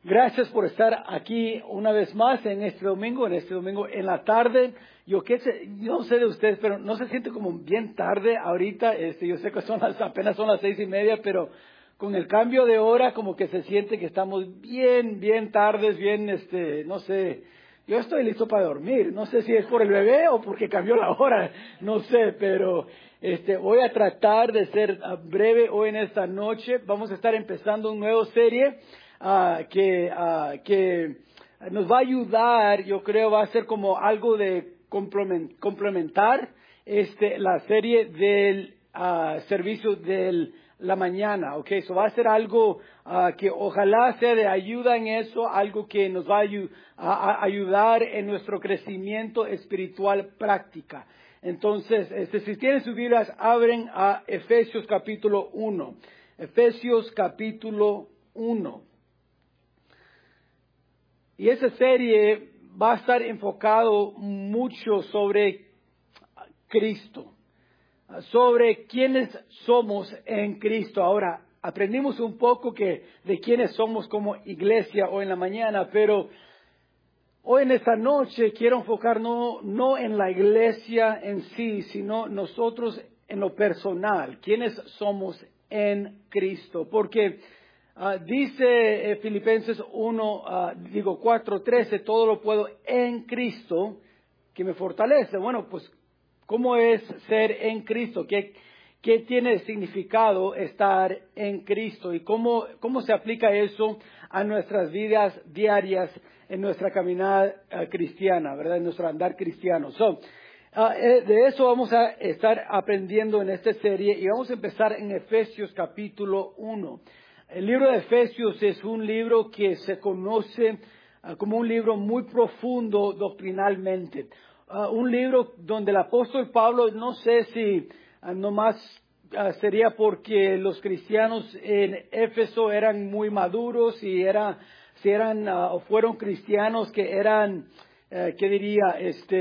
Gracias por estar aquí una vez más en este domingo en la tarde. Yo no sé de ustedes, pero no se siente como bien tarde ahorita. Yo sé que apenas son las 6:30, pero con el cambio de hora como que se siente que estamos bien tardes, no sé. Yo estoy listo para dormir. No sé si es por el bebé o porque cambió la hora. No sé, pero voy a tratar de ser breve hoy en esta noche. Vamos a estar empezando una nueva serie que nos va a ayudar. Yo creo va a ser como algo de complementar la serie del servicio de la mañana. Okay, so va a ser algo que ojalá sea de ayuda en eso, algo que nos va a ayudar en nuestro crecimiento espiritual práctica. Entonces, si tienen sus Biblias, abren a Efesios capítulo 1. Efesios capítulo 1. Y esa serie va a estar enfocado mucho sobre Cristo, sobre quiénes somos en Cristo. Ahora, aprendimos un poco de quiénes somos como iglesia hoy en la mañana, pero hoy en esta noche quiero enfocar no en la iglesia en sí, sino nosotros en lo personal, quiénes somos en Cristo. Porque dice Filipenses 4:13, todo lo puedo en Cristo que me fortalece. Bueno, pues, ¿cómo es ser en Cristo? ¿Qué tiene significado estar en Cristo? ¿Y cómo se aplica eso a nuestras vidas diarias, en nuestra caminada cristiana, ¿verdad? En nuestro andar cristiano. De eso vamos a estar aprendiendo en esta serie y vamos a empezar en Efesios capítulo 1. El libro de Efesios es un libro que se conoce como un libro muy profundo doctrinalmente. Un libro donde el apóstol Pablo, no sé si nomás sería porque los cristianos en Éfeso eran muy maduros si eran o fueron cristianos que eran, ¿qué diría?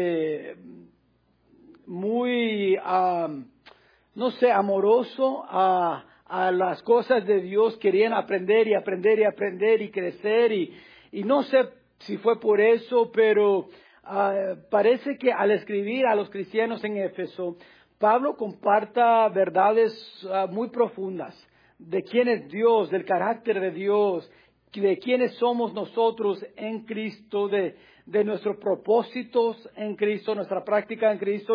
Muy, no sé, amoroso a las cosas de Dios, querían aprender y crecer y no sé si fue por eso, pero parece que al escribir a los cristianos en Éfeso, Pablo comparta verdades muy profundas de quién es Dios, del carácter de Dios, de quiénes somos nosotros en Cristo, de nuestros propósitos en Cristo, nuestra práctica en Cristo.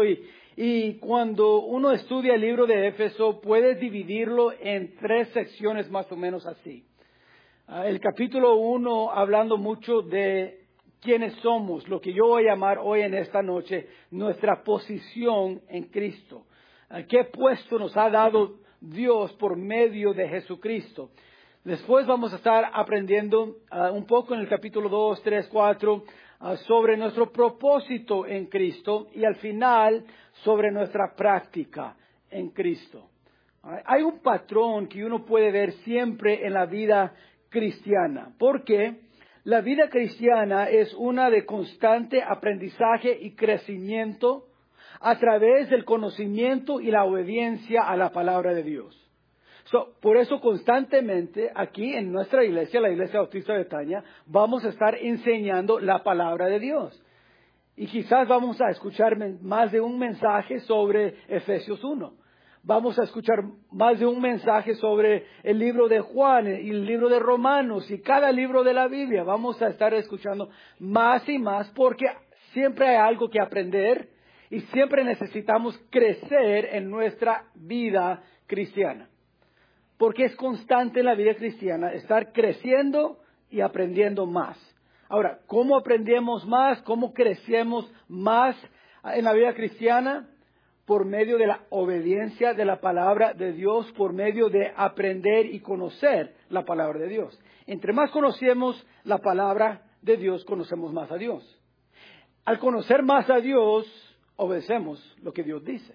Y cuando uno estudia el libro de Éfeso, puede dividirlo en 3 secciones más o menos así. El capítulo 1 hablando mucho de quiénes somos, lo que yo voy a llamar hoy en esta noche, nuestra posición en Cristo. ¿Qué puesto nos ha dado Dios por medio de Jesucristo? Después vamos a estar aprendiendo un poco en el capítulo 2, 3, 4 sobre nuestro propósito en Cristo y al final sobre nuestra práctica en Cristo. Hay un patrón que uno puede ver siempre en la vida cristiana, porque la vida cristiana es una de constante aprendizaje y crecimiento a través del conocimiento y la obediencia a la palabra de Dios. Por eso constantemente aquí en nuestra iglesia, la Iglesia Bautista de Betania, vamos a estar enseñando la palabra de Dios. Y quizás vamos a escuchar más de un mensaje sobre Efesios 1. Vamos a escuchar más de un mensaje sobre el libro de Juan y el libro de Romanos y cada libro de la Biblia. Vamos a estar escuchando más y más porque siempre hay algo que aprender y siempre necesitamos crecer en nuestra vida cristiana. Porque es constante en la vida cristiana estar creciendo y aprendiendo más. Ahora, ¿cómo aprendemos más? ¿Cómo crecemos más en la vida cristiana? Por medio de la obediencia de la palabra de Dios, por medio de aprender y conocer la palabra de Dios. Entre más conocemos la palabra de Dios, conocemos más a Dios. Al conocer más a Dios, obedecemos lo que Dios dice.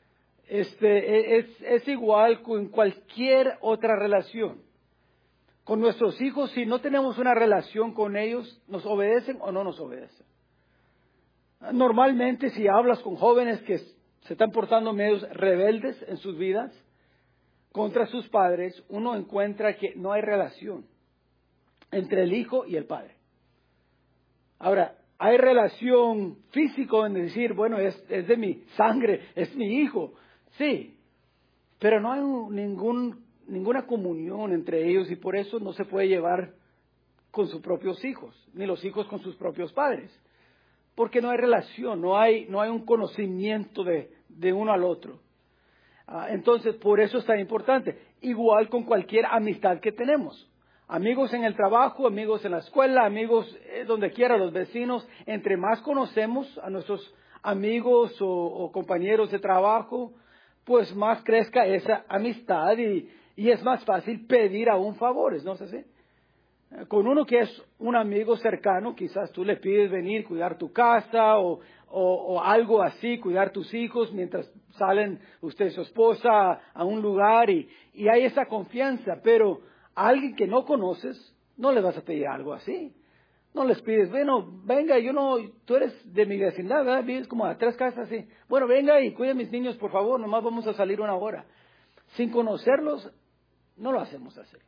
Es igual con cualquier otra relación. Con nuestros hijos, si no tenemos una relación con ellos, ¿nos obedecen o no nos obedecen? Normalmente, si hablas con jóvenes que se están portando medios rebeldes en sus vidas contra sus padres, uno encuentra que no hay relación. entre el hijo y el padre. Ahora, hay relación físico en decir, bueno, es de mi sangre, es mi hijo. Sí, pero no hay ninguna comunión entre ellos y por eso no se puede llevar con sus propios hijos, ni los hijos con sus propios padres. Porque no hay relación, no hay un conocimiento de uno al otro. Entonces, por eso es tan importante. Igual con cualquier amistad que tenemos. Amigos en el trabajo, amigos en la escuela, amigos donde quiera, los vecinos. Entre más conocemos a nuestros amigos o compañeros de trabajo, pues más crezca esa amistad y es más fácil pedir aún favores, ¿no es así? Con uno que es un amigo cercano, quizás tú le pides venir, cuidar tu casa o algo así, cuidar tus hijos mientras salen usted y su esposa a un lugar y hay esa confianza, pero a alguien que no conoces no le vas a pedir algo así. No les pides, bueno, venga, tú eres de mi vecindad, ¿verdad? Vives como a 3 casas así. Bueno, venga y cuida a mis niños, por favor, nomás vamos a salir 1 hora. Sin conocerlos, no lo hacemos así.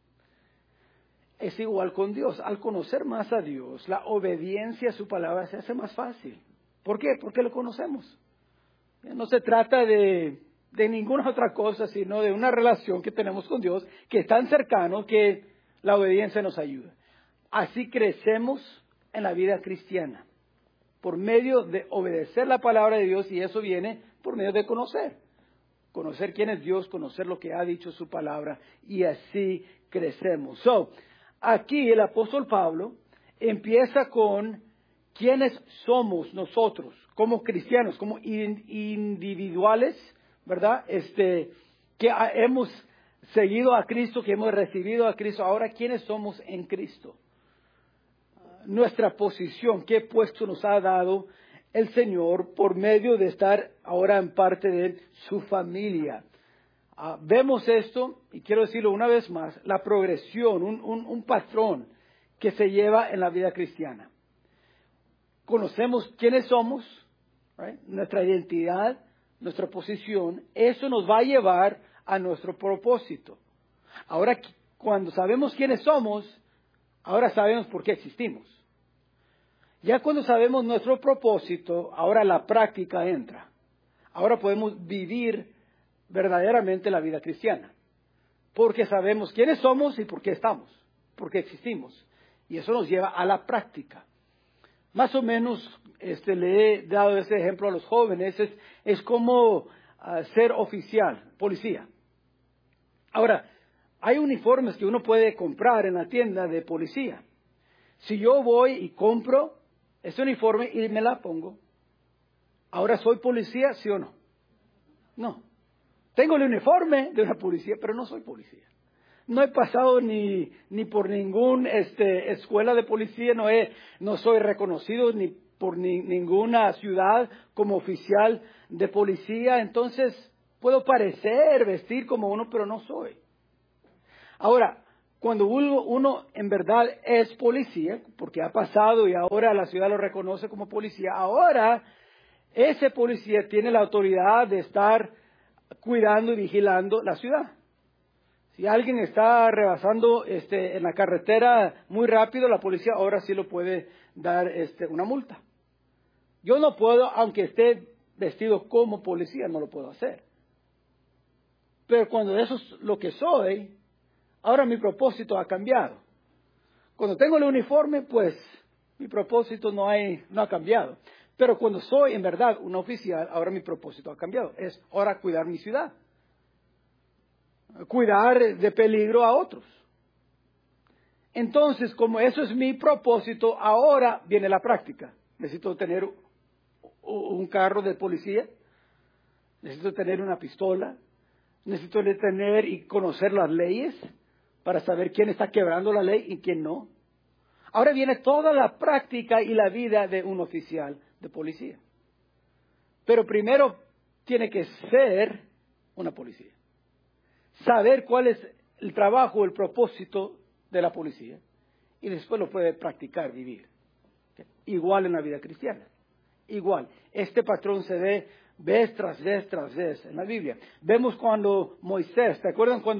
Es igual con Dios. Al conocer más a Dios, la obediencia a su palabra se hace más fácil. ¿Por qué? Porque lo conocemos. No se trata de ninguna otra cosa, sino de una relación que tenemos con Dios, que es tan cercano que la obediencia nos ayuda. Así crecemos en la vida cristiana, por medio de obedecer la palabra de Dios, y eso viene por medio de conocer. Conocer quién es Dios, conocer lo que ha dicho su palabra, y así crecemos. Aquí el apóstol Pablo empieza con quiénes somos nosotros, como cristianos, como individuales, ¿verdad? Que hemos seguido a Cristo, que hemos recibido a Cristo. Ahora, ¿quiénes somos en Cristo? Nuestra posición, qué puesto nos ha dado el Señor por medio de estar ahora en parte de su familia. Vemos esto, y quiero decirlo una vez más, la progresión, un patrón que se lleva en la vida cristiana. Conocemos quiénes somos, right? Nuestra identidad, nuestra posición, eso nos va a llevar a nuestro propósito. Ahora, cuando sabemos quiénes somos, ahora sabemos por qué existimos. Ya cuando sabemos nuestro propósito, ahora la práctica entra. Ahora podemos vivir verdaderamente la vida cristiana. Porque sabemos quiénes somos y por qué estamos, por qué existimos. Y eso nos lleva a la práctica. Más o menos le he dado ese ejemplo a los jóvenes. Es como ser oficial, policía. Ahora, hay uniformes que uno puede comprar en la tienda de policía. Si yo voy y compro ese uniforme y me la pongo, ¿ahora soy policía, sí o no? No. Tengo el uniforme de una policía, pero no soy policía. No he pasado ni por ninguna escuela de policía, no soy reconocido ni por ninguna ciudad como oficial de policía. Entonces, puedo parecer, vestir como uno, pero no soy. Ahora, cuando uno en verdad es policía, porque ha pasado y ahora la ciudad lo reconoce como policía, ahora ese policía tiene la autoridad de estar cuidando y vigilando la ciudad. Si alguien está rebasando en la carretera muy rápido, la policía ahora sí lo puede dar una multa. Yo no puedo, aunque esté vestido como policía, no lo puedo hacer. Pero cuando eso es lo que soy, ahora mi propósito ha cambiado. Cuando tengo el uniforme, pues mi propósito no ha cambiado. Pero cuando soy en verdad un oficial, ahora mi propósito ha cambiado. Es ahora cuidar mi ciudad. Cuidar de peligro a otros. Entonces, como eso es mi propósito, ahora viene la práctica. Necesito tener un carro de policía. Necesito tener una pistola. Necesito tener y conocer las leyes para saber quién está quebrando la ley y quién no. Ahora viene toda la práctica y la vida de un oficial de policía. Pero primero tiene que ser una policía. Saber cuál es el trabajo, el propósito de la policía. Y después lo puede practicar, vivir. Igual en la vida cristiana. Igual. Este patrón se ve vez tras vez tras vez en la Biblia. Vemos cuando Moisés, ¿te acuerdan cuando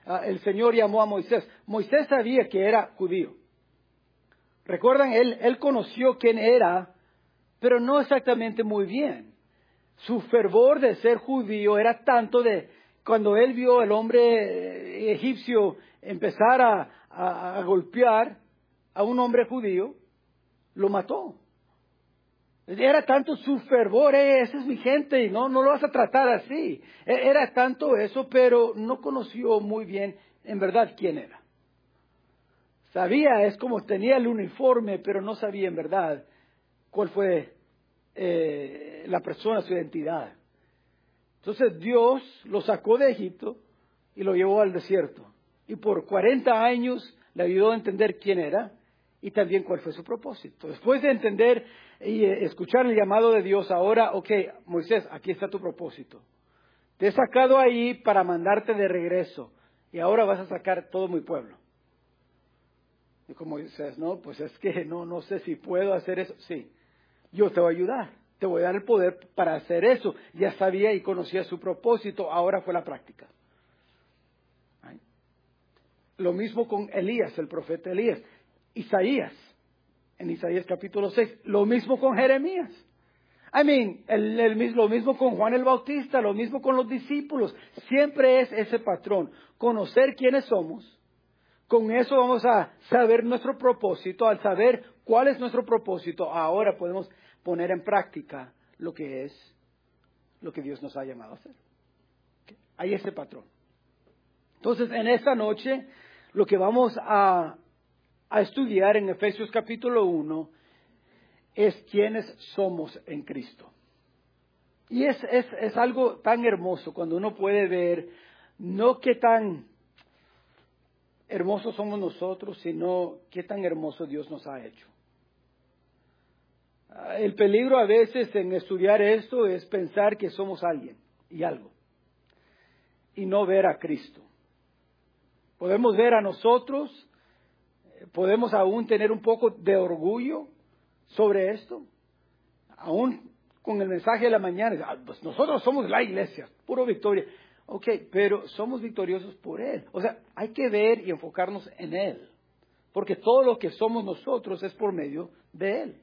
el Señor llamó a Moisés. Moisés sabía que era judío. ¿Recuerdan? Él conoció quién era, pero no exactamente muy bien. Su fervor de ser judío era tanto de cuando él vio al hombre egipcio empezar a golpear a un hombre judío, lo mató. Era tanto su fervor, esa es mi gente y no lo vas a tratar así. Era tanto eso, pero no conoció muy bien en verdad quién era. Sabía, es como tenía el uniforme, pero no sabía en verdad cuál fue la persona, su identidad. Entonces Dios lo sacó de Egipto y lo llevó al desierto. Y por 40 años le ayudó a entender quién era y también cuál fue su propósito. Después de entender y escuchar el llamado de Dios, ahora, ok, Moisés, aquí está tu propósito. Te he sacado ahí para mandarte de regreso y ahora vas a sacar todo mi pueblo. Y como Moisés, no, pues es que no sé si puedo hacer eso. Sí, yo te voy a ayudar, te voy a dar el poder para hacer eso. Ya sabía y conocía su propósito, ahora fue la práctica. ¿Ay? Lo mismo con Elías, el profeta Elías. Isaías, en Isaías capítulo 6, lo mismo con Jeremías. Lo mismo con Juan el Bautista, lo mismo con los discípulos. Siempre es ese patrón, conocer quiénes somos. Con eso vamos a saber nuestro propósito. Al saber cuál es nuestro propósito, ahora podemos poner en práctica lo que Dios nos ha llamado a hacer. Hay ese patrón. Entonces, en esta noche, lo que vamos a estudiar en Efesios capítulo 1 es quiénes somos en Cristo. Y es algo tan hermoso cuando uno puede ver, no qué tan hermosos somos nosotros, sino qué tan hermoso Dios nos ha hecho. El peligro a veces en estudiar esto es pensar que somos alguien y algo, y no ver a Cristo. Podemos ver a nosotros, podemos aún tener un poco de orgullo sobre esto, aún con el mensaje de la mañana, pues nosotros somos la iglesia, puro victoria. Ok, pero somos victoriosos por Él. O sea, hay que ver y enfocarnos en Él. Porque todo lo que somos nosotros es por medio de Él.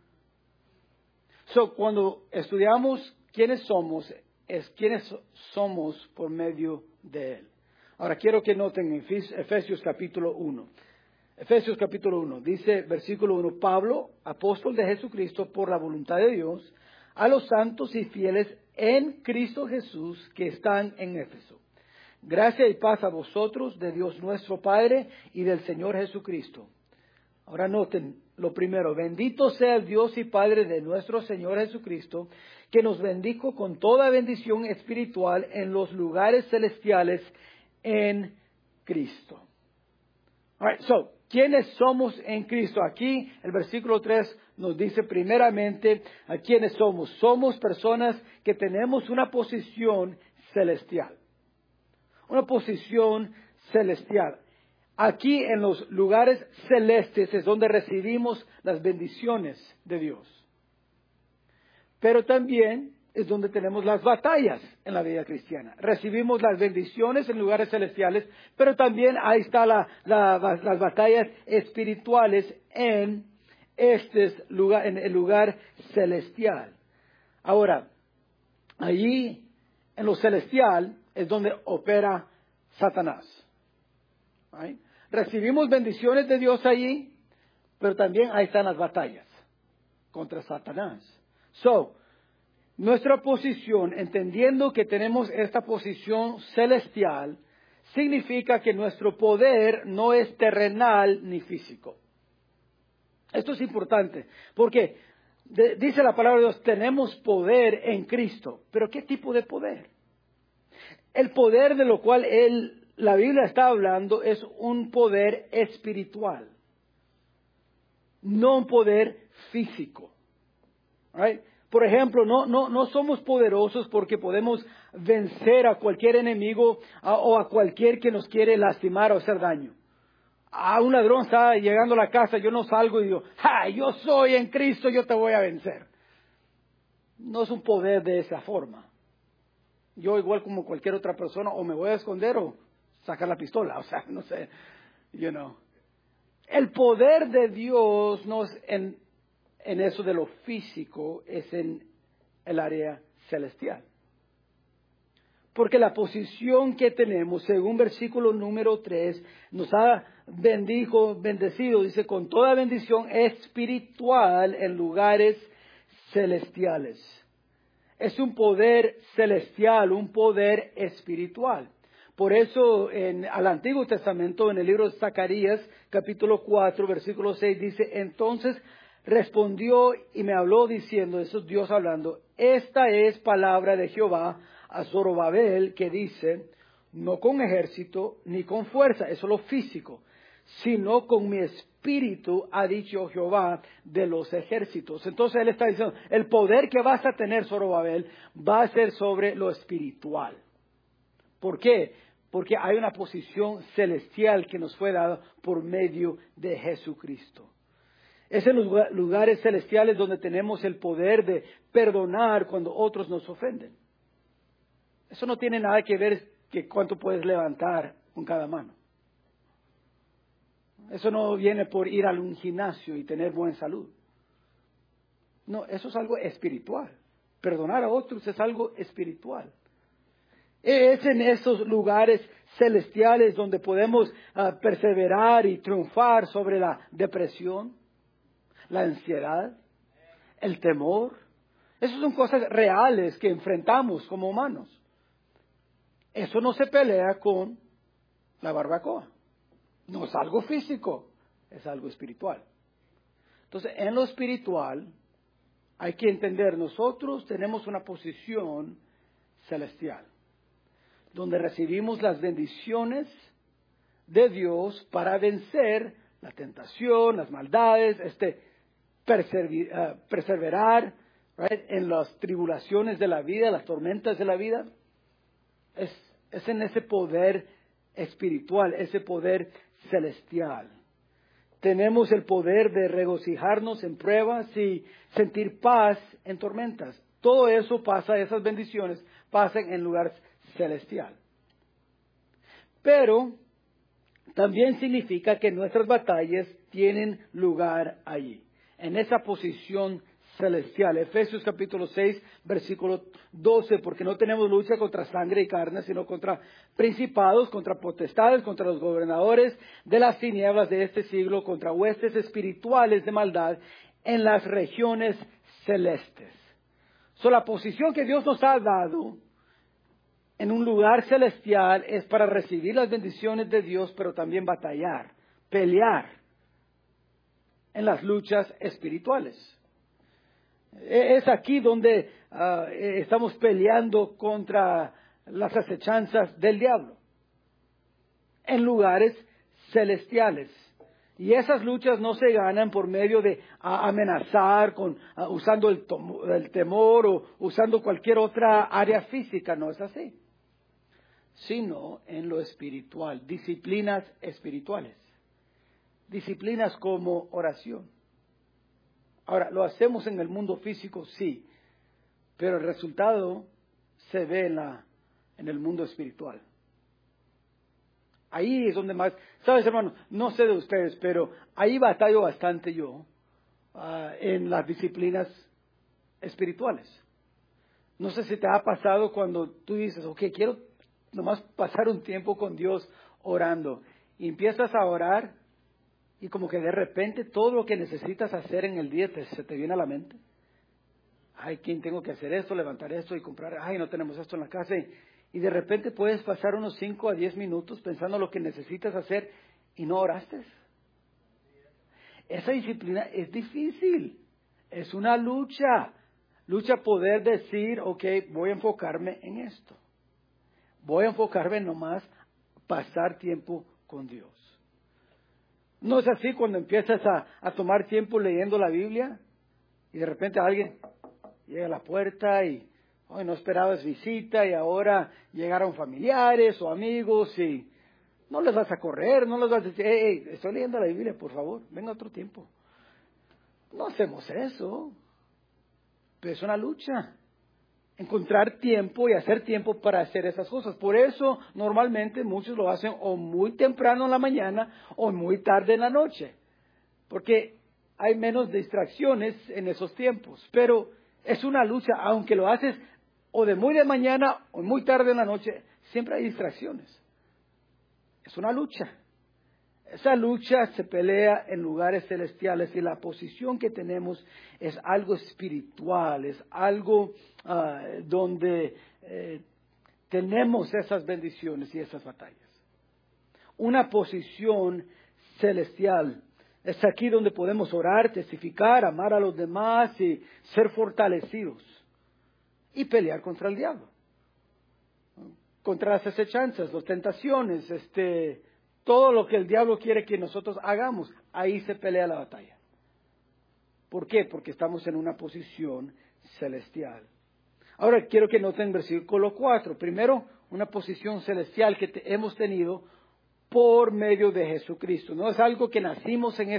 Cuando estudiamos quiénes somos, es quiénes somos por medio de Él. Ahora quiero que noten en Efesios capítulo 1. Efesios capítulo 1, dice versículo 1, Pablo, apóstol de Jesucristo por la voluntad de Dios, a los santos y fieles en Cristo Jesús que están en Éfeso. Gracia y paz a vosotros de Dios nuestro Padre y del Señor Jesucristo. Ahora noten lo primero, bendito sea el Dios y Padre de nuestro Señor Jesucristo, que nos bendijo con toda bendición espiritual en los lugares celestiales en Cristo. All right, ¿quiénes somos en Cristo? Aquí el versículo 3 nos dice primeramente a quiénes somos. Somos personas que tenemos una posición celestial. Una posición celestial. Aquí en los lugares celestes es donde recibimos las bendiciones de Dios. Pero también es donde tenemos las batallas en la vida cristiana. Recibimos las bendiciones en lugares celestiales, pero también ahí están las batallas espirituales en en el lugar celestial. Ahora, allí en lo celestial es donde opera Satanás. ¿Right? Recibimos bendiciones de Dios allí, pero también ahí están las batallas contra Satanás. Nuestra posición, entendiendo que tenemos esta posición celestial, significa que nuestro poder no es terrenal ni físico. Esto es importante, porque dice la palabra de Dios, tenemos poder en Cristo. ¿Pero qué tipo de poder? El poder de lo cual la Biblia está hablando es un poder espiritual, no un poder físico. Right? Por ejemplo, no somos poderosos porque podemos vencer a cualquier enemigo o a cualquier que nos quiere lastimar o hacer daño. Un ladrón está llegando a la casa, yo no salgo y digo, yo soy en Cristo, yo te voy a vencer. No es un poder de esa forma. Yo igual como cualquier otra persona o me voy a esconder o sacar la pistola, o sea, no sé, El poder de Dios no es en eso de lo físico, es en el área celestial. Porque la posición que tenemos, según versículo número 3, nos ha bendecido, dice, con toda bendición espiritual en lugares celestiales. Es un poder celestial, un poder espiritual. Por eso, al Antiguo Testamento, en el libro de Zacarías, capítulo 4, versículo 6, dice, entonces respondió y me habló diciendo, eso es Dios hablando, esta es palabra de Jehová a Zorobabel, que dice, no con ejército ni con fuerza, eso es lo físico, sino con mi espíritu, ha dicho Jehová de los ejércitos. Entonces él está diciendo, el poder que vas a tener, Zorobabel, va a ser sobre lo espiritual. ¿Por qué? Porque hay una posición celestial que nos fue dada por medio de Jesucristo. Es en los lugares celestiales donde tenemos el poder de perdonar cuando otros nos ofenden. Eso no tiene nada que ver que cuánto puedes levantar con cada mano. Eso no viene por ir a un gimnasio y tener buena salud. No, eso es algo espiritual. Perdonar a otros es algo espiritual. Es en esos lugares celestiales donde podemos perseverar y triunfar sobre la depresión, la ansiedad, el temor. Esas son cosas reales que enfrentamos como humanos. Eso no se pelea con la barbacoa. No es algo físico, es algo espiritual. Entonces, en lo espiritual, hay que entender, nosotros tenemos una posición celestial, donde recibimos las bendiciones de Dios para vencer la tentación, las maldades, perseverar, right, en las tribulaciones de la vida, las tormentas de la vida. Es en ese poder espiritual, ese poder celestial. Tenemos el poder de regocijarnos en pruebas y sentir paz en tormentas. Todo eso pasa, esas bendiciones pasan en lugar celestial. Pero también significa que nuestras batallas tienen lugar allí, en esa posición celestial. Efesios capítulo 6, versículo 12, porque no tenemos lucha contra sangre y carne, sino contra principados, contra potestades, contra los gobernadores de las tinieblas de este siglo, contra huestes espirituales de maldad en las regiones celestes. La posición que Dios nos ha dado en un lugar celestial es para recibir las bendiciones de Dios, pero también batallar, pelear en las luchas espirituales. Es aquí donde estamos peleando contra las acechanzas del diablo, en lugares celestiales. Y esas luchas no se ganan por medio de amenazar, usando el temor o usando cualquier otra área física, no es así. Sino en lo espiritual, disciplinas espirituales. Disciplinas como oración. Ahora, ¿lo hacemos en el mundo físico? Sí, pero el resultado se ve en el mundo espiritual. Ahí es donde más, ¿sabes, hermano? No sé de ustedes, pero ahí batallo bastante yo en las disciplinas espirituales. No sé si te ha pasado cuando tú dices, ok, quiero nomás pasar un tiempo con Dios orando, y empiezas a orar, y como que de repente todo lo que necesitas hacer en el día se te viene a la mente. Ay, ¿quién tengo que hacer esto, levantar esto y comprar? Ay, no tenemos esto en la casa. Y de repente puedes pasar unos 5 a 10 minutos pensando lo que necesitas hacer y no oraste. Esa disciplina es difícil. Es una lucha. Lucha poder decir, ok, voy a enfocarme en esto. Voy a enfocarme nomás pasar tiempo con Dios. ¿No es así cuando empiezas a tomar tiempo leyendo la Biblia y de repente alguien llega a la puerta y hoy no esperabas visita y ahora llegaron familiares o amigos y no les vas a correr, no les vas a decir, hey, estoy leyendo la Biblia, por favor, venga otro tiempo? No hacemos eso, pero es una lucha. encontrar tiempo y hacer tiempo para hacer esas cosas. Por eso normalmente muchos lo hacen o muy temprano en la mañana o muy tarde en la noche, porque hay menos distracciones en esos tiempos. Pero es una lucha, aunque lo haces o de mañana o muy tarde en la noche, siempre hay distracciones. Es una lucha. Esa lucha se pelea en lugares celestiales y la posición que tenemos es algo espiritual, es algo donde tenemos esas bendiciones y esas batallas. Una posición celestial. Es aquí donde podemos orar, testificar, amar a los demás y ser fortalecidos. Y pelear contra el diablo. Contra las acechanzas, las tentaciones, todo lo que el diablo quiere que nosotros hagamos. Ahí se pelea la batalla. ¿Por qué? Porque estamos en una posición celestial. Ahora quiero que noten versículo 4. Primero, una posición celestial que hemos tenido por medio de Jesucristo. No es algo que nacimos en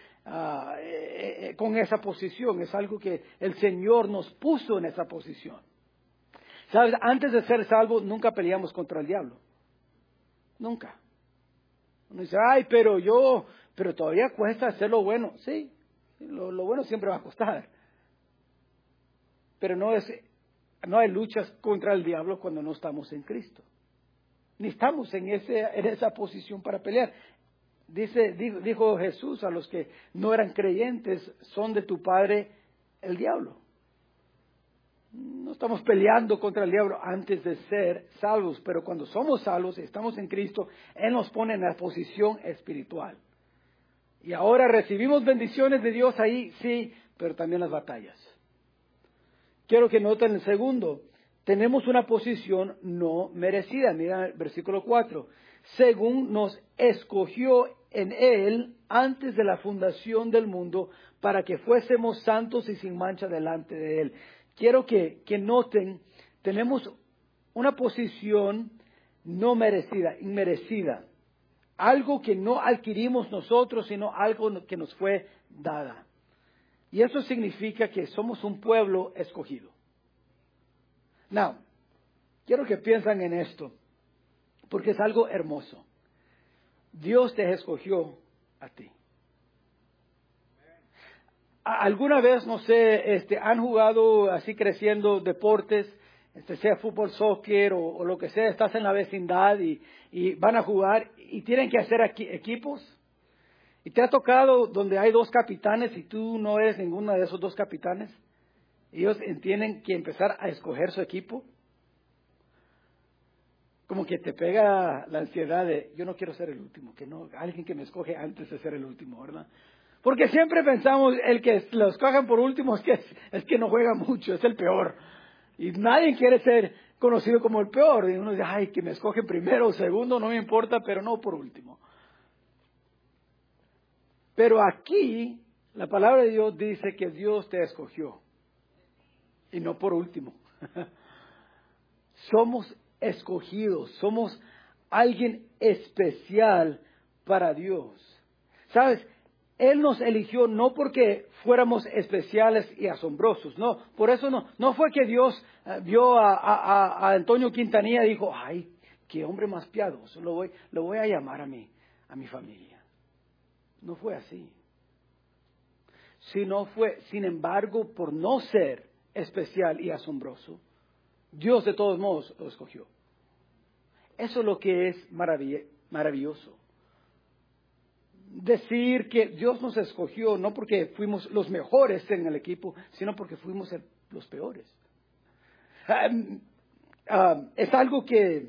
con esa posición, es algo que el Señor nos puso en esa posición. ¿Sabes? Antes de ser salvos nunca peleamos contra el diablo. Nunca. Uno dice, pero todavía cuesta hacer lo bueno. Sí, lo bueno siempre va a costar. Pero no hay luchas contra el diablo cuando no estamos en Cristo. Ni estamos en esa posición para pelear. Dijo Jesús a los que no eran creyentes, son de tu padre el diablo. No estamos peleando contra el diablo antes de ser salvos, pero cuando somos salvos y estamos en Cristo, Él nos pone en la posición espiritual. Y ahora recibimos bendiciones de Dios ahí, sí, pero también las batallas. Quiero que noten el segundo. Tenemos una posición no merecida. Mira el versículo 4. Según nos escogió en Él antes de la fundación del mundo para que fuésemos santos y sin mancha delante de Él. Quiero que noten, tenemos una posición no merecida, inmerecida. Algo que no adquirimos nosotros, sino algo que nos fue dada. Y eso significa que somos un pueblo escogido. Now, quiero que piensen en esto, porque es algo hermoso. Dios te escogió a ti. ¿Alguna vez, no sé, han jugado así creciendo deportes, sea fútbol, soccer o lo que sea, estás en la vecindad y van a jugar y tienen que hacer equipos? ¿Y te ha tocado donde hay dos capitanes y tú no eres ninguno de esos dos capitanes? Ellos tienen que empezar a escoger su equipo. Como que te pega la ansiedad de, yo no quiero ser el último, que no, alguien que me escoge antes de ser el último, ¿verdad? Porque siempre pensamos, el que lo escogen por último es que no juega mucho, es el peor. Y nadie quiere ser conocido como el peor. Y uno dice, ay, que me escogen primero o segundo, no me importa, pero no por último. Pero aquí, la palabra de Dios dice que Dios te escogió. Y no por último. Somos escogidos, somos alguien especial para Dios. ¿Sabes? Él nos eligió no porque fuéramos especiales y asombrosos, no, por eso no fue que Dios vio a Antonio Quintanilla y dijo, ay, qué hombre más piadoso, lo voy a llamar a mi familia. No fue así. Sin embargo, por no ser especial y asombroso, Dios de todos modos lo escogió. Eso es lo que es maravilloso. Decir que Dios nos escogió no porque fuimos los mejores en el equipo, sino porque fuimos los peores. Es algo que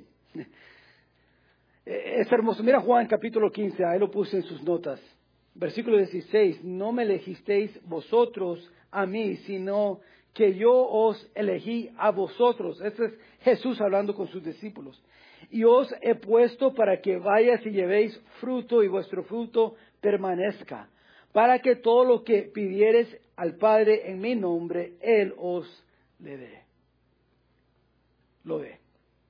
es hermoso. Mira Juan capítulo 15, ahí lo puse en sus notas. Versículo 16, no me elegisteis vosotros a mí, sino que yo os elegí a vosotros. Este es Jesús hablando con sus discípulos. Y os he puesto para que vayas y llevéis fruto y vuestro fruto permanezca, para que todo lo que pidiereis al Padre en mi nombre, Él os le dé. Lo dé.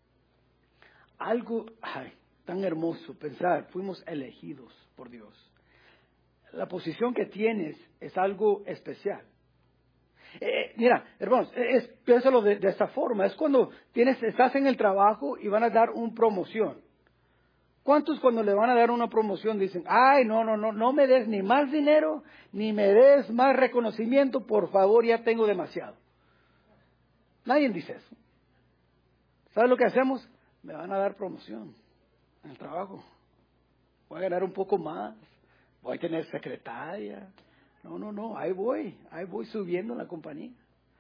Algo tan hermoso pensar, fuimos elegidos por Dios. La posición que tienes es algo especial. Mira, hermanos, piénsalo de esta forma. Es cuando estás en el trabajo y van a dar una promoción. ¿Cuántos cuando le van a dar una promoción dicen, ay, no me des ni más dinero, ni me des más reconocimiento, por favor, ya tengo demasiado? Nadie dice eso. ¿Sabes lo que hacemos? Me van a dar promoción en el trabajo. Voy a ganar un poco más. Voy a tener secretaria. No, ahí voy subiendo en la compañía.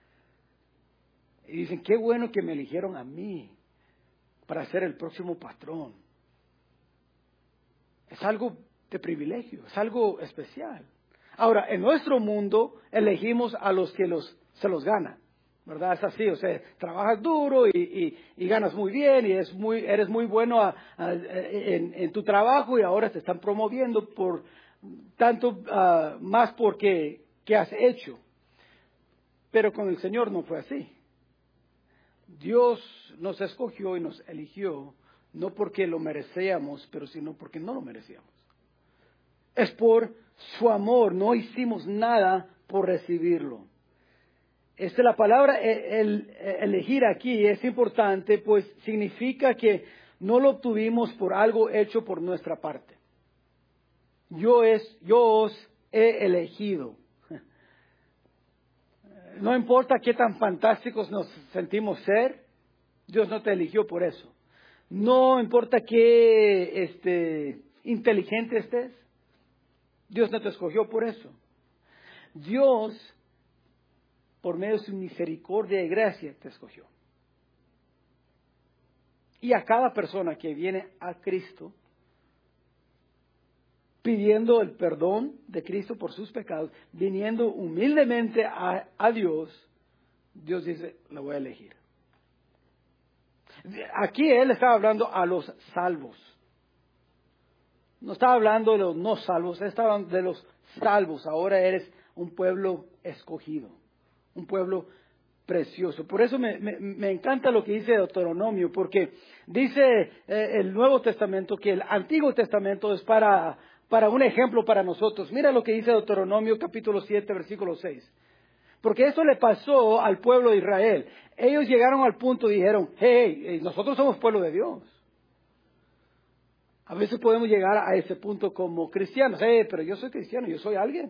Y dicen, qué bueno que me eligieron a mí para ser el próximo patrón. Es algo de privilegio, es algo especial. Ahora, en nuestro mundo elegimos a los que se los ganan, ¿verdad? Es así, o sea, trabajas duro y ganas muy bien y eres muy bueno en tu trabajo y ahora te están promoviendo por tanto más porque que has hecho. Pero con el Señor no fue así. Dios nos escogió y nos eligió no porque lo merecíamos, pero sino porque no lo merecíamos. Es por su amor, no hicimos nada por recibirlo. La palabra elegir aquí es importante, pues significa que no lo obtuvimos por algo hecho por nuestra parte. Yo os he elegido. No importa qué tan fantásticos nos sentimos ser, Dios no te eligió por eso. No importa qué inteligente estés, Dios no te escogió por eso. Dios, por medio de su misericordia y gracia, te escogió. Y a cada persona que viene a Cristo, pidiendo el perdón de Cristo por sus pecados, viniendo humildemente a Dios, Dios dice, lo voy a elegir. Aquí Él estaba hablando a los salvos. No estaba hablando de los no salvos, Él estaba hablando de los salvos. Ahora eres un pueblo escogido, un pueblo precioso. Por eso me encanta lo que dice Deuteronomio, porque dice el Nuevo Testamento que el Antiguo Testamento es para un ejemplo para nosotros. Mira lo que dice Deuteronomio capítulo 7, versículo 6. Porque eso le pasó al pueblo de Israel. Ellos llegaron al punto y dijeron, hey, nosotros somos pueblo de Dios. A veces podemos llegar a ese punto como cristianos. Pero yo soy cristiano, yo soy alguien.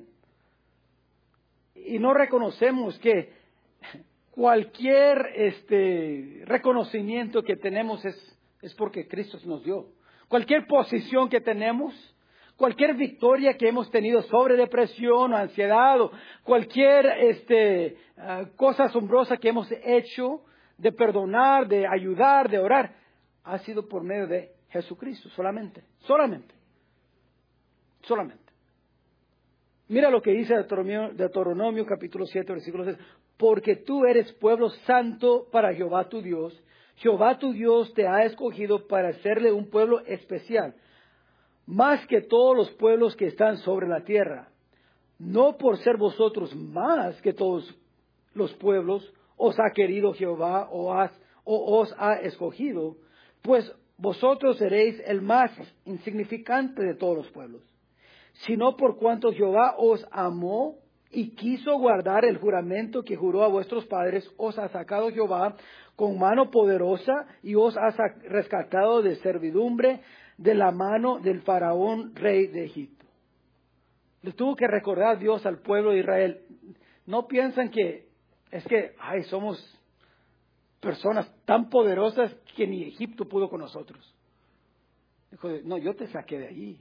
Y no reconocemos que cualquier reconocimiento que tenemos es porque Cristo nos dio. Cualquier posición que tenemos, cualquier victoria que hemos tenido sobre depresión o ansiedad, o cualquier cosa asombrosa que hemos hecho de perdonar, de ayudar, de orar, ha sido por medio de Jesucristo, solamente. Mira lo que dice Deuteronomio capítulo 7, versículo 6. Porque tú eres pueblo santo para Jehová tu Dios. Jehová tu Dios te ha escogido para serle un pueblo especial, más que todos los pueblos que están sobre la tierra. No por ser vosotros más que todos los pueblos, os ha querido Jehová o os ha escogido, pues vosotros seréis el más insignificante de todos los pueblos, sino por cuanto Jehová os amó y quiso guardar el juramento que juró a vuestros padres, os ha sacado Jehová con mano poderosa y os ha rescatado de servidumbre de la mano del faraón rey de Egipto. Le tuvo que recordar Dios al pueblo de Israel. No piensan que somos personas tan poderosas que ni Egipto pudo con nosotros. Dijo, no, yo te saqué de allí.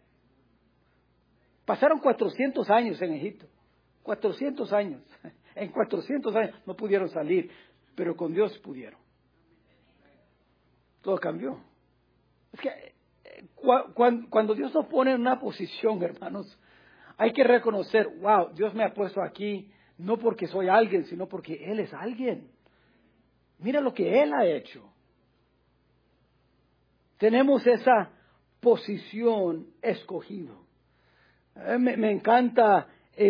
Pasaron 400 años en Egipto. 400 años. En 400 años no pudieron salir, pero con Dios pudieron. Todo cambió. Es que cuando Dios nos pone en una posición, hermanos, hay que reconocer, wow, Dios me ha puesto aquí no porque soy alguien, sino porque Él es alguien. Mira lo que Él ha hecho. Tenemos esa posición escogido. Me encanta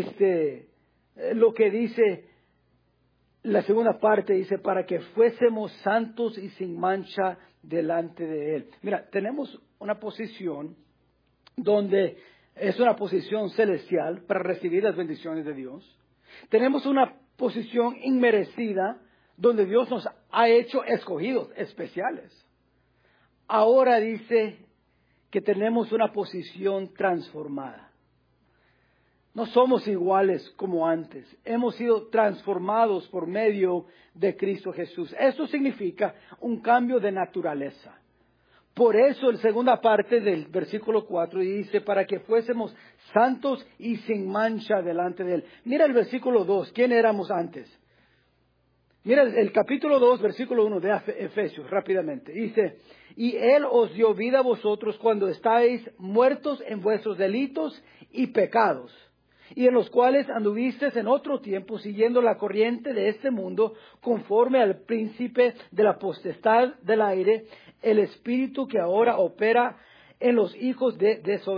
lo que dice la segunda parte, dice, para que fuésemos santos y sin mancha delante de Él. Mira, tenemos una posición donde es una posición celestial para recibir las bendiciones de Dios. Tenemos una posición inmerecida donde Dios nos ha hecho escogidos especiales. Ahora dice que tenemos una posición transformada. No somos iguales como antes. Hemos sido transformados por medio de Cristo Jesús. Eso significa un cambio de naturaleza. Por eso la segunda parte del versículo 4 dice, para que fuésemos santos y sin mancha delante de Él. Mira el versículo 2, ¿quién éramos antes? Mira el capítulo 2, versículo 1 de Efesios, rápidamente. Dice, y Él os dio vida a vosotros cuando estáis muertos en vuestros delitos y pecados, y en los cuales anduvisteis en otro tiempo siguiendo la corriente de este mundo, conforme al príncipe de la potestad del aire, el espíritu que ahora opera en los hijos de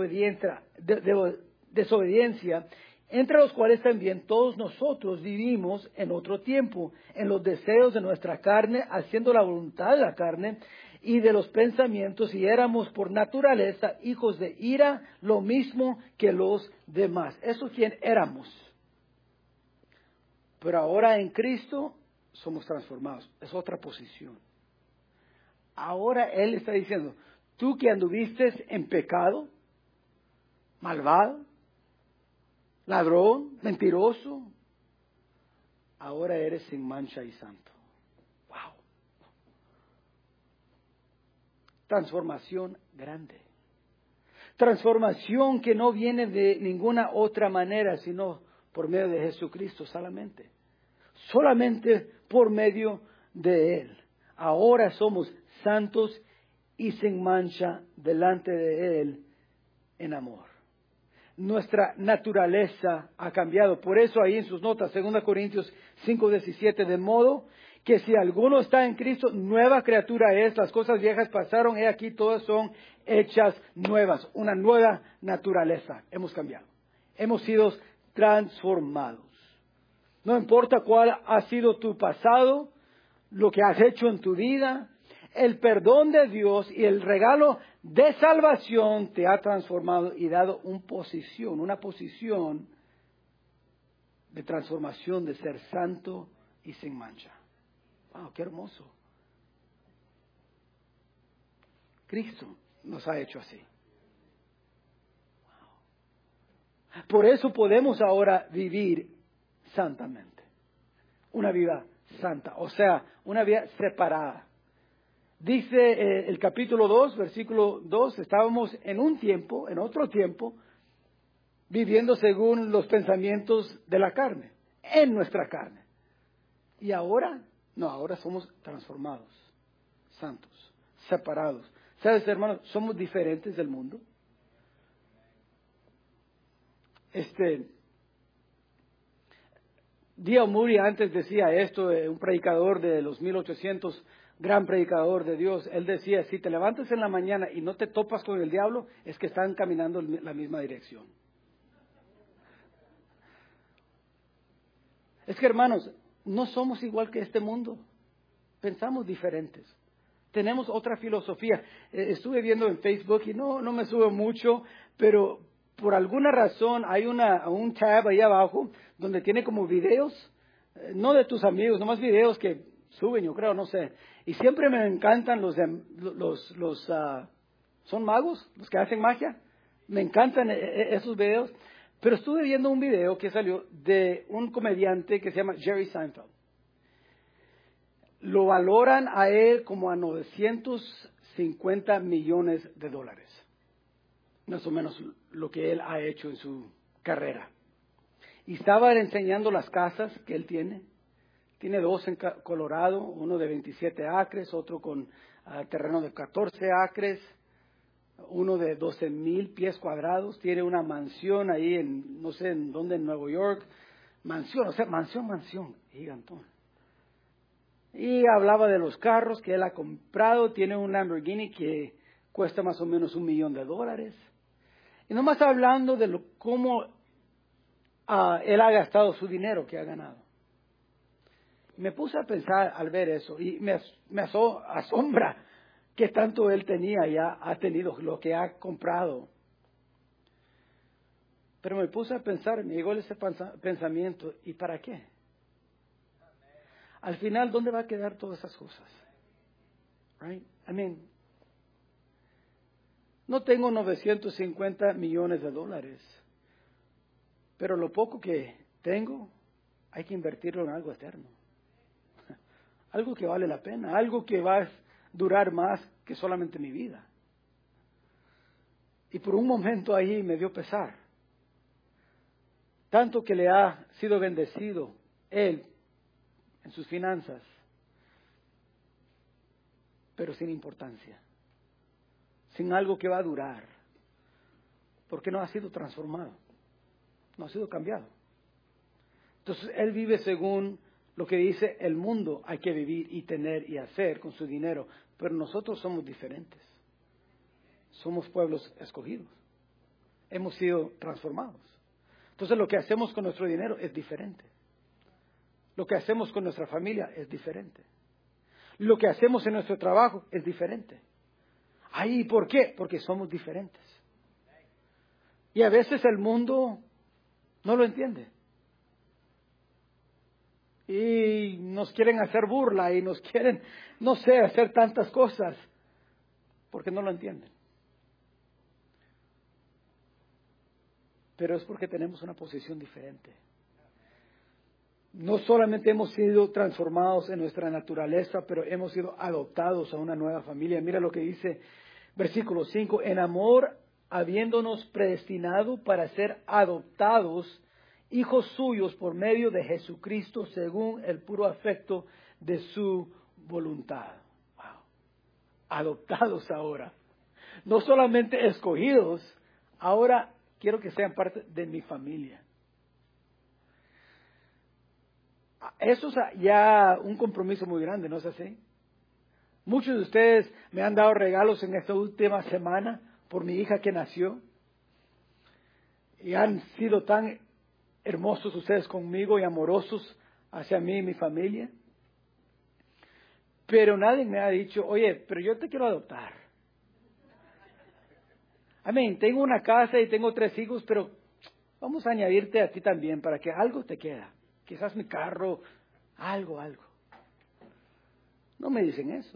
desobediencia, entre los cuales también todos nosotros vivimos en otro tiempo, en los deseos de nuestra carne, haciendo la voluntad de la carne y de los pensamientos, y éramos por naturaleza hijos de ira, lo mismo que los demás. Eso es quien éramos. Pero ahora en Cristo somos transformados. Es otra posición. Ahora Él está diciendo, tú que anduviste en pecado, malvado, ladrón, mentiroso, ahora eres sin mancha y santo. Wow. Transformación grande. Transformación que no viene de ninguna otra manera, sino por medio de Jesucristo solamente. Solamente por medio de Él. Ahora somos santos y sin mancha delante de Él en amor. Nuestra naturaleza ha cambiado. Por eso ahí en sus notas, 2 Corintios 5:17, de modo que si alguno está en Cristo, nueva criatura es, las cosas viejas pasaron, he aquí todas son hechas nuevas. Una nueva naturaleza. Hemos cambiado. Hemos sido transformados. No importa cuál ha sido tu pasado, lo que has hecho en tu vida, el perdón de Dios y el regalo de salvación te ha transformado y dado una posición de transformación, de ser santo y sin mancha. ¡Wow! ¡Qué hermoso! Cristo nos ha hecho así. ¡Wow! Por eso podemos ahora vivir santamente. Una vida santa, o sea, una vida separada. Dice el capítulo 2, versículo 2, estábamos en otro tiempo, viviendo según los pensamientos de la carne, en nuestra carne. Y ahora, ahora somos transformados, santos, separados. ¿Sabes, hermanos? Somos diferentes del mundo. D.L. Moody antes decía esto, un predicador de los 1800, gran predicador de Dios. Él decía, si te levantas en la mañana y no te topas con el diablo, es que están caminando en la misma dirección. Es que, hermanos, no somos igual que este mundo. Pensamos diferentes. Tenemos otra filosofía. Estuve viendo en Facebook y no me sube mucho, pero por alguna razón hay un tab ahí abajo donde tiene como videos, no de tus amigos, nomás videos que suben, yo creo, no sé. Y siempre me encantan ¿son magos? Los que hacen magia. Me encantan esos videos. Pero estuve viendo un video que salió de un comediante que se llama Jerry Seinfeld. Lo valoran a él como a $950 millones. Más o menos lo que él ha hecho en su carrera. Y estaban enseñando las casas que él tiene. Tiene 2 en Colorado, uno de 27 acres, otro con terreno de 14 acres, uno de 12,000 pies cuadrados. Tiene una mansión ahí no sé en dónde, en Nueva York. Mansión, gigantón. Y hablaba de los carros que él ha comprado. Tiene un Lamborghini que cuesta más o menos $1 millón. Y nomás hablando de cómo él ha gastado su dinero que ha ganado. Me puse a pensar al ver eso y me asombra que tanto él ha tenido, lo que ha comprado. Pero me puse a pensar, me llegó ese pensamiento, ¿y para qué? Al final, ¿dónde va a quedar todas esas cosas? Right? I mean, no tengo 950 millones de dólares, pero lo poco que tengo hay que invertirlo en algo eterno. Algo que vale la pena, algo que va a durar más que solamente mi vida. Y por un momento ahí me dio pesar. Tanto que le ha sido bendecido él en sus finanzas, pero sin importancia, sin algo que va a durar, porque no ha sido transformado, no ha sido cambiado. Entonces él vive según lo que dice el mundo hay que vivir y tener y hacer con su dinero, pero nosotros somos diferentes. Somos pueblos escogidos. Hemos sido transformados. Entonces lo que hacemos con nuestro dinero es diferente. Lo que hacemos con nuestra familia es diferente. Lo que hacemos en nuestro trabajo es diferente. ¿Ahí por qué? Porque somos diferentes. Y a veces el mundo no lo entiende. Y nos quieren hacer burla y nos quieren, no sé, hacer tantas cosas porque no lo entienden. Pero es porque tenemos una posición diferente. No solamente hemos sido transformados en nuestra naturaleza, pero hemos sido adoptados a una nueva familia. Mira lo que dice versículo 5, en amor, habiéndonos predestinado para ser adoptados hijos suyos por medio de Jesucristo según el puro afecto de su voluntad. Wow. Adoptados ahora. No solamente escogidos, ahora quiero que sean parte de mi familia. Eso es ya un compromiso muy grande, ¿no es así? Muchos de ustedes me han dado regalos en esta última semana por mi hija que nació. Y han sido tan hermosos ustedes conmigo y amorosos hacia mí y mi familia. Pero nadie me ha dicho, oye, pero yo te quiero adoptar. Amén, tengo una casa y tengo 3 hijos, pero vamos a añadirte a ti también para que algo te queda. Quizás mi carro, algo. No me dicen eso.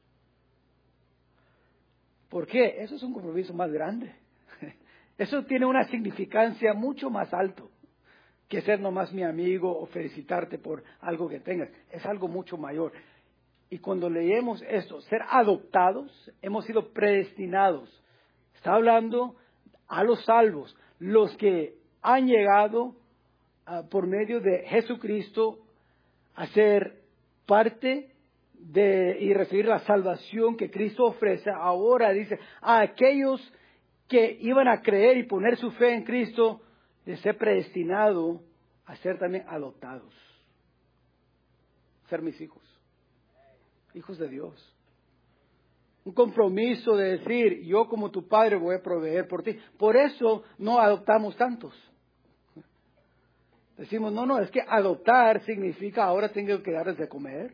¿Por qué? Eso es un compromiso más grande. Eso tiene una significancia mucho más alto que ser nomás mi amigo o felicitarte por algo que tengas. Es algo mucho mayor. Y cuando leemos esto, ser adoptados, hemos sido predestinados. Está hablando a los salvos, los que han llegado por medio de Jesucristo a ser parte de y recibir la salvación que Cristo ofrece. Ahora dice a aquellos que iban a creer y poner su fe en Cristo, de ser predestinado a ser también adoptados, ser mis hijos, hijos de Dios. Un compromiso de decir, yo como tu padre voy a proveer por ti. Por eso no adoptamos tantos. Decimos, no, es que adoptar significa ahora tengo que darles de comer,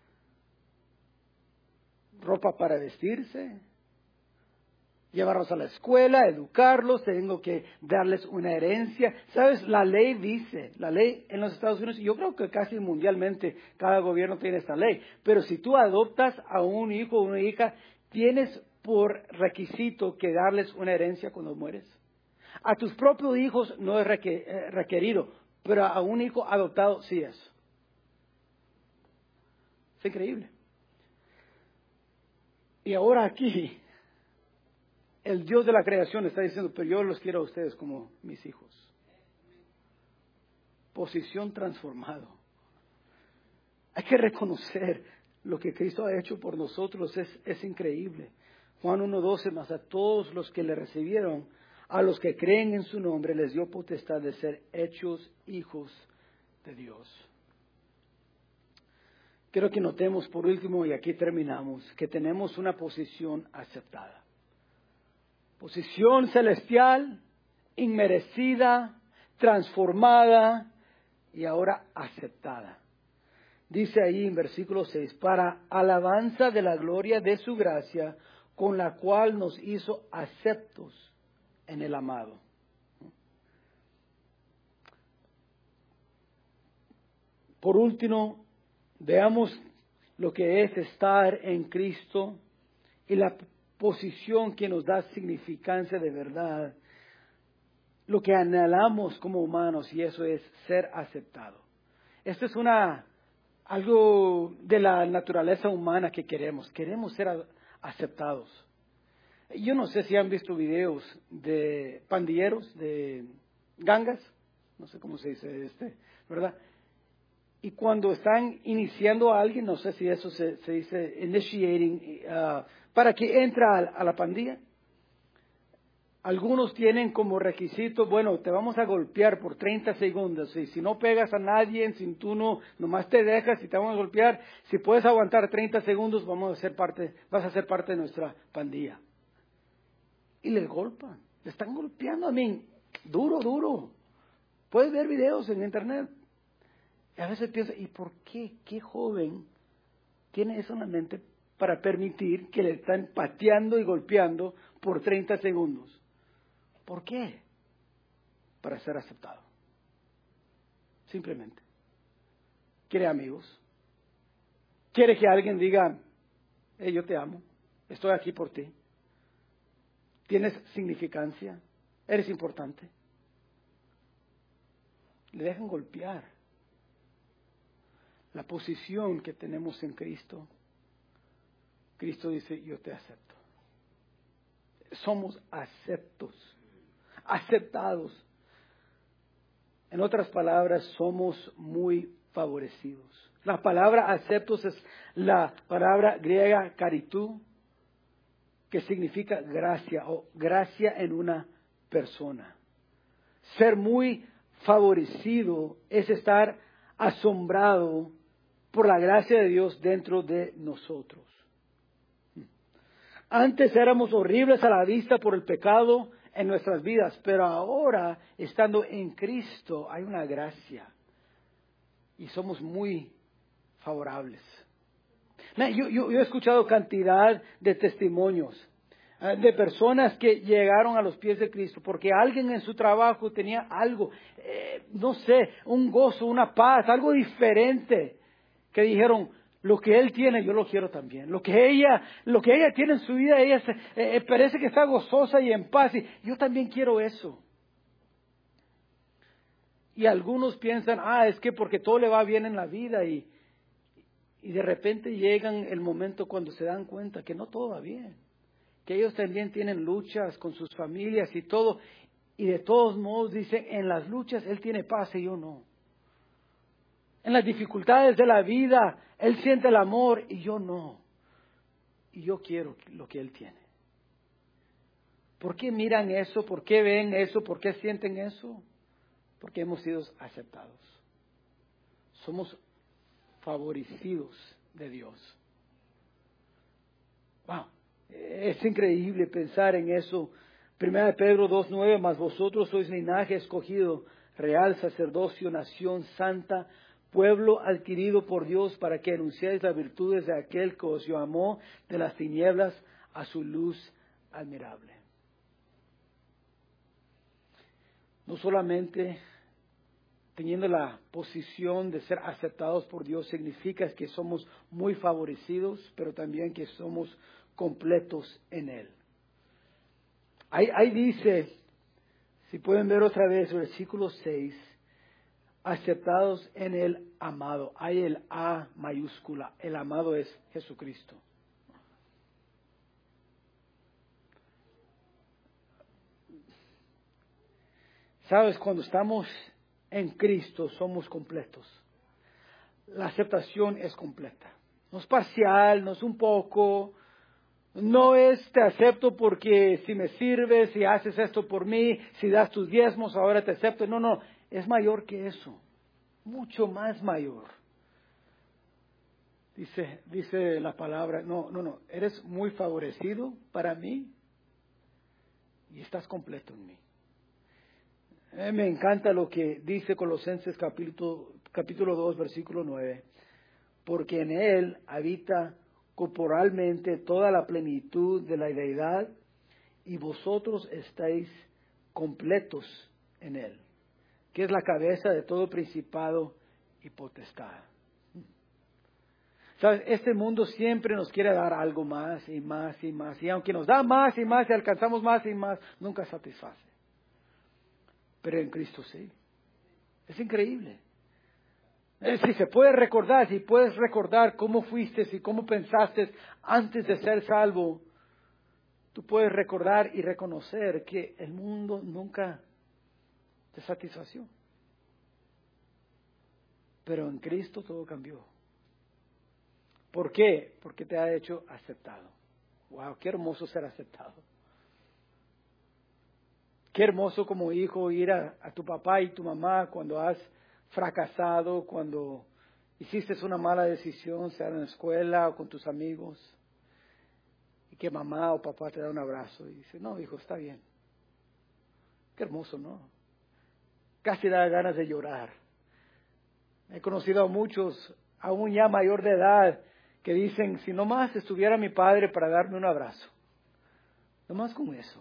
ropa para vestirse, llevarlos a la escuela, educarlos, tengo que darles una herencia. ¿Sabes? La ley dice, la ley en los Estados Unidos, y yo creo que casi mundialmente cada gobierno tiene esta ley, pero si tú adoptas a un hijo o una hija, tienes por requisito que darles una herencia cuando mueres. A tus propios hijos no es requerido, pero a un hijo adoptado sí es. Es increíble. Y ahora aquí, el Dios de la creación está diciendo, pero yo los quiero a ustedes como mis hijos. Posición transformado. Hay que reconocer lo que Cristo ha hecho por nosotros, es increíble. Juan 1:12, más a todos los que le recibieron, a los que creen en su nombre, les dio potestad de ser hechos hijos de Dios. Quiero que notemos por último, y aquí terminamos, que tenemos una posición aceptada. Posición celestial, inmerecida, transformada y ahora aceptada. Dice ahí en versículo 6, para alabanza de la gloria de su gracia, con la cual nos hizo aceptos en el amado. Por último, veamos lo que es estar en Cristo y la posición que nos da significancia de verdad, lo que anhelamos como humanos, y eso es ser aceptado. Esto es algo de la naturaleza humana que queremos ser aceptados. Yo no sé si han visto videos de pandilleros, de gangas, no sé cómo se dice ¿verdad? Y cuando están iniciando a alguien, no sé si eso se dice initiating, para que entre a la pandilla. Algunos tienen como requisito, bueno, te vamos a golpear por 30 segundos, y si no pegas a nadie, si tú nomás te dejas y te vamos a golpear, si puedes aguantar 30 segundos, vas a ser parte de nuestra pandilla. Y les golpean, le están golpeando a mí, duro. Puedes ver videos en internet. Y a veces pienso, ¿y por qué? ¿Qué joven tiene eso en la mente para permitir que le están pateando y golpeando por 30 segundos? ¿Por qué? Para ser aceptado. Simplemente. Quiere amigos. Quiere que alguien diga, hey, yo te amo, estoy aquí por ti. Tienes significancia, eres importante. Le dejan golpear. La posición que tenemos en Cristo, Cristo dice, yo te acepto. Somos aceptados. En otras palabras, somos muy favorecidos. La palabra aceptos es la palabra griega caritou, que significa gracia o gracia en una persona. Ser muy favorecido es estar asombrado por la gracia de Dios dentro de nosotros. Antes éramos horribles a la vista por el pecado en nuestras vidas, pero ahora, estando en Cristo, hay una gracia y somos muy favorables. Yo he escuchado cantidad de testimonios de personas que llegaron a los pies de Cristo porque alguien en su trabajo tenía algo, no sé, un gozo, una paz, algo diferente, que dijeron, lo que él tiene, yo lo quiero también. Lo que ella tiene en su vida, ella parece que está gozosa y en paz. Y yo también quiero eso. Y algunos piensan, es que porque todo le va bien en la vida y de repente llegan el momento cuando se dan cuenta que no todo va bien. Que ellos también tienen luchas con sus familias y todo. Y de todos modos dicen, en las luchas él tiene paz y yo no. En las dificultades de la vida, él siente el amor y yo no. Y yo quiero lo que él tiene. ¿Por qué miran eso? ¿Por qué ven eso? ¿Por qué sienten eso? Porque hemos sido aceptados. Somos favorecidos de Dios. Wow, es increíble pensar en eso. 1 Pedro 2:9, mas vosotros sois linaje escogido, real sacerdocio, nación santa, pueblo adquirido por Dios para que anunciéis las virtudes de aquel que os llamó de las tinieblas a su luz admirable. No solamente teniendo la posición de ser aceptados por Dios significa que somos muy favorecidos, pero también que somos completos en Él. Ahí dice, si pueden ver otra vez, versículo 6, aceptados en el amado. Hay el A mayúscula, el amado es Jesucristo. Sabes, cuando estamos en Cristo somos completos. La aceptación es completa. No es parcial, no es un poco, no es te acepto porque si me sirves, si haces esto por mí, si das tus diezmos, ahora te acepto. No, es mayor que eso, mucho más mayor. Dice la palabra, no, eres muy favorecido para mí y estás completo en mí. Me encanta lo que dice Colosenses capítulo 2, versículo 9. Porque en Él habita corporalmente toda la plenitud de la deidad y vosotros estáis completos en Él, que es la cabeza de todo principado y potestad. ¿Sabes? Este mundo siempre nos quiere dar algo más y más y más. Y aunque nos da más y más y alcanzamos más y más, nunca satisface. Pero en Cristo sí. Es increíble. Si se puede recordar, si puedes recordar cómo fuiste y cómo pensaste antes de ser salvo, tú puedes recordar y reconocer que el mundo nunca te satisfació. Pero en Cristo todo cambió. ¿Por qué? Porque te ha hecho aceptado. Wow, qué hermoso ser aceptado. Qué hermoso como hijo ir a tu papá y tu mamá cuando has fracasado, cuando hiciste una mala decisión, sea en la escuela o con tus amigos, y que mamá o papá te da un abrazo y dice, no, hijo, está bien. Qué hermoso, ¿no? Casi da ganas de llorar. He conocido a muchos, aún ya mayor de edad, que dicen, si nomás estuviera mi padre para darme un abrazo. Nomás con eso.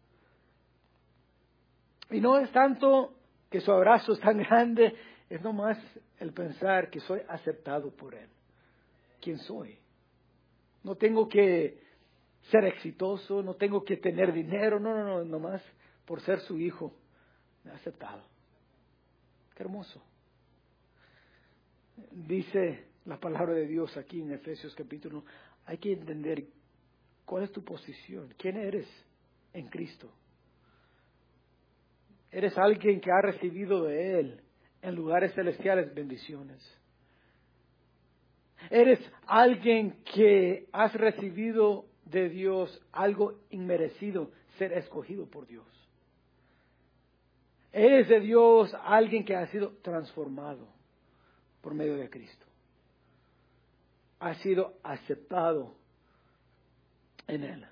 Y no es tanto que su abrazo es tan grande, es nomás el pensar que soy aceptado por Él. ¿Quién soy? No tengo que ser exitoso, no tengo que tener dinero, no, nomás por ser su hijo, me ha aceptado. Qué hermoso. Dice la palabra de Dios aquí en Efesios capítulo 1, hay que entender cuál es tu posición, quién eres en Cristo. Eres alguien que ha recibido de Él en lugares celestiales bendiciones. Eres alguien que has recibido de Dios algo inmerecido, ser escogido por Dios. Eres de Dios alguien que ha sido transformado por medio de Cristo. Ha sido aceptado en Él.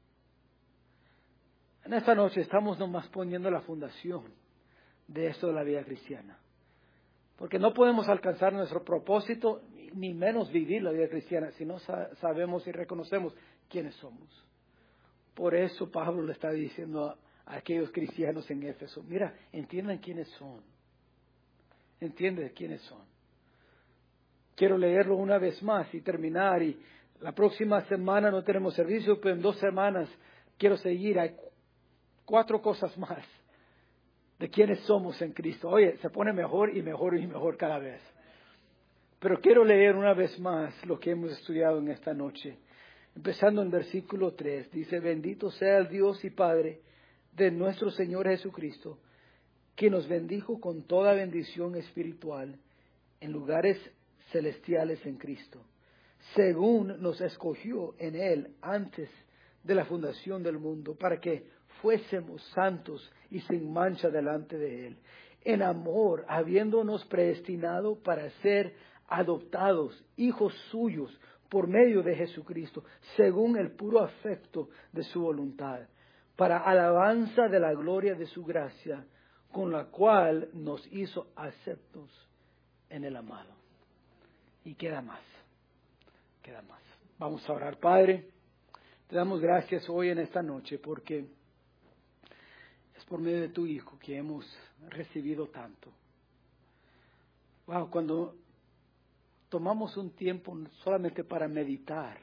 En esta noche estamos nomás poniendo la fundación de esto de la vida cristiana. Porque no podemos alcanzar nuestro propósito, ni menos vivir la vida cristiana, si no sabemos y reconocemos quiénes somos. Por eso Pablo le está diciendo a aquellos cristianos en Éfeso, mira, entiendan quiénes son. Entienden quiénes son. Quiero leerlo una vez más y terminar. Y la próxima semana no tenemos servicio, pero en 2 semanas quiero seguir. Hay 4 cosas más de quiénes somos en Cristo. Oye, se pone mejor y mejor y mejor cada vez. Pero quiero leer una vez más lo que hemos estudiado en esta noche. Empezando en versículo 3, dice, bendito sea el Dios y Padre de nuestro Señor Jesucristo, que nos bendijo con toda bendición espiritual en lugares celestiales en Cristo, según nos escogió en Él antes de la fundación del mundo, para que fuésemos santos y sin mancha delante de Él, en amor, habiéndonos predestinado para ser adoptados, hijos suyos, por medio de Jesucristo, según el puro afecto de su voluntad, para alabanza de la gloria de su gracia, con la cual nos hizo aceptos en el amado. Y queda más. Vamos a orar. Padre, te damos gracias hoy en esta noche porque es por medio de tu Hijo que hemos recibido tanto. Wow, cuando tomamos un tiempo solamente para meditar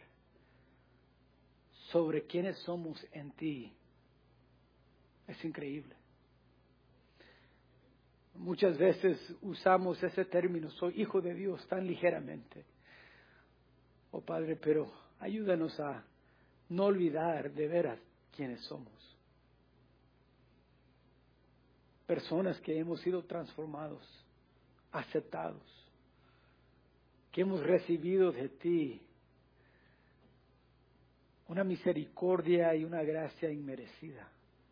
sobre quiénes somos en ti, es increíble. Muchas veces usamos ese término, soy hijo de Dios, tan ligeramente. Oh Padre, pero ayúdanos a no olvidar de veras quiénes somos. Personas que hemos sido transformados, aceptados, que hemos recibido de ti una misericordia y una gracia inmerecida.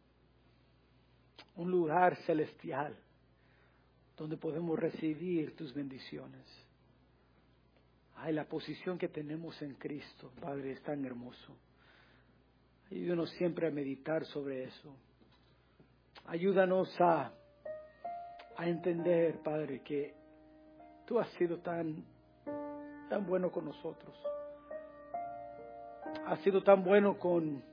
Un lugar celestial donde podemos recibir tus bendiciones. Ay, la posición que tenemos en Cristo, Padre, es tan hermoso. Ayúdanos siempre a meditar sobre eso. Ayúdanos a entender, Padre, que tú has sido tan bueno con nosotros. Has sido tan bueno con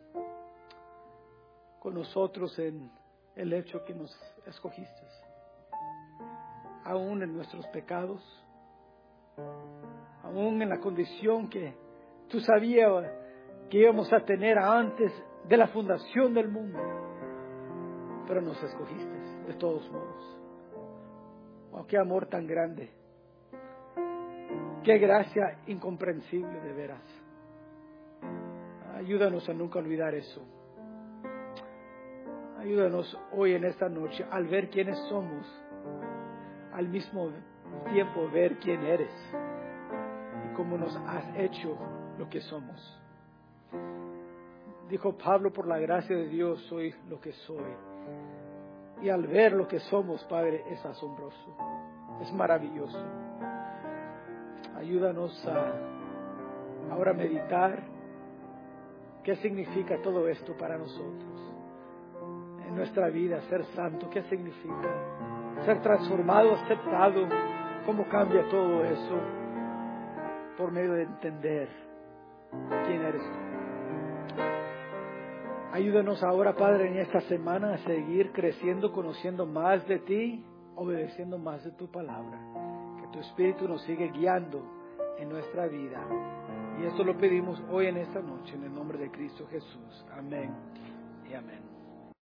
nosotros en el hecho que nos escogiste. aún en nuestros pecados, aún en la condición que tú sabías que íbamos a tener antes de la fundación del mundo, pero nos escogiste de todos modos. Oh, qué amor tan grande, qué gracia incomprensible de veras. Ayúdanos a nunca olvidar eso. Ayúdanos hoy en esta noche al ver quiénes somos, al mismo tiempo ver quién eres y cómo nos has hecho lo que somos. Dijo Pablo, por la gracia de Dios soy lo que soy. Y al ver lo que somos, Padre, es asombroso, es maravilloso. Ayúdanos a ahora meditar qué significa todo esto para nosotros. En nuestra vida, ser santo, ¿qué significa? Ser transformado, aceptado, ¿cómo cambia todo eso? Por medio de entender quién eres tú. Ayúdanos ahora, Padre, en esta semana a seguir creciendo, conociendo más de ti, obedeciendo más de tu palabra. Que tu Espíritu nos siga guiando en nuestra vida. Y esto lo pedimos hoy en esta noche, en el nombre de Cristo Jesús. Amén y amén.